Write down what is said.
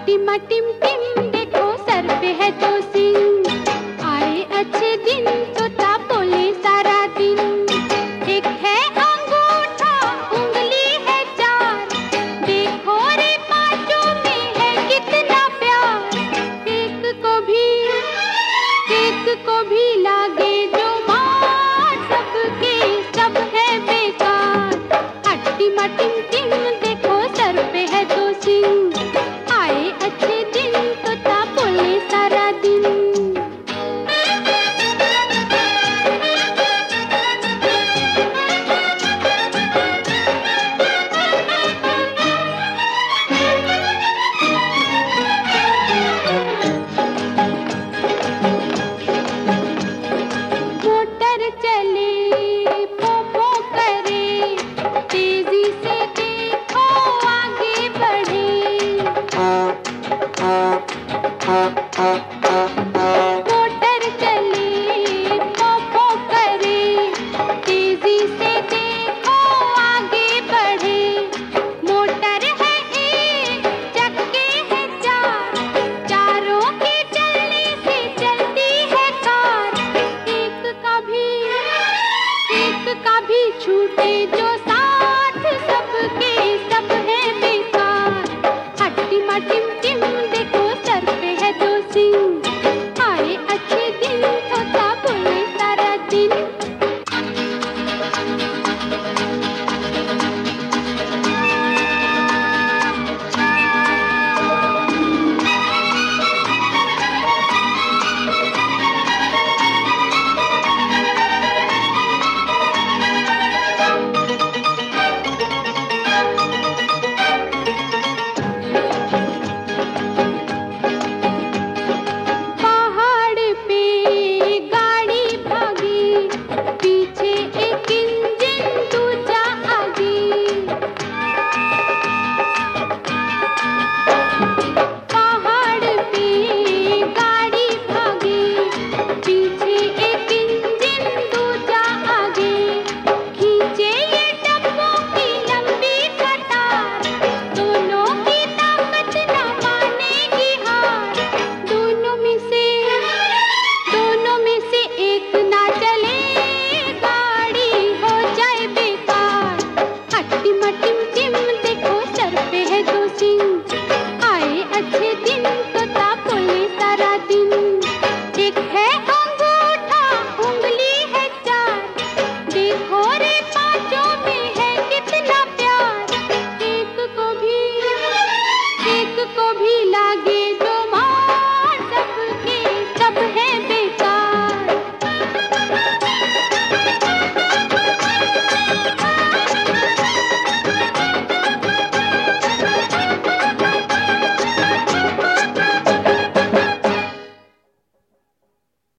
टिमा Tim Tim देखो sir पे है तो सिंह, आए अच्छे दिन तोता बोले सारा दिन। एक है अंगूठा उंगली है चार, देखो रे पांचों में है कितना प्यार। एक को भी लागे जो मार, सबके सब है बेकार। टिमा टिम टिम देखो सर पे है तो सिंह, आए अच्छे दिन तोता बोले सारा दिन। मोटर चले पो पो करे, तेजी से देखो आगे बढ़े। मोटर चले पो पो करे, तेजी से देखो आगे बढ़े। मोटर है एक चक्के है चार, चारों के चलने से चलती है कार। एक का भी छूटे जो साथ, सबके सब है बेकार। टिमा टिम टिम